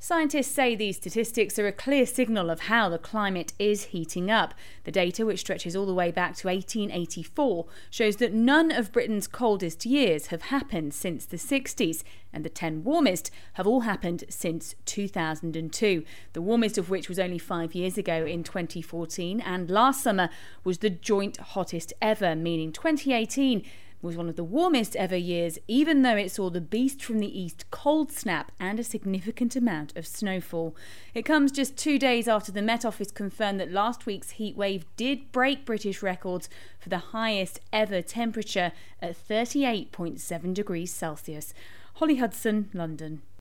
Scientists say these statistics are a clear signal of how the climate is heating up. The data, which stretches all the way back to 1884, shows that none of Britain's coldest years have happened since the 60s, and the 10 warmest have all happened since 2002, the warmest of which was only 5 years ago in 2014, and last summer was the joint hottest ever, meaning 2018 was one of the warmest ever years, even though it saw the beast from the east cold snap and a significant amount of snowfall. It comes just 2 days after the Met Office confirmed that last week's heat wave did break British records for the highest ever temperature at 38.7 degrees Celsius. Holly Hudson, London.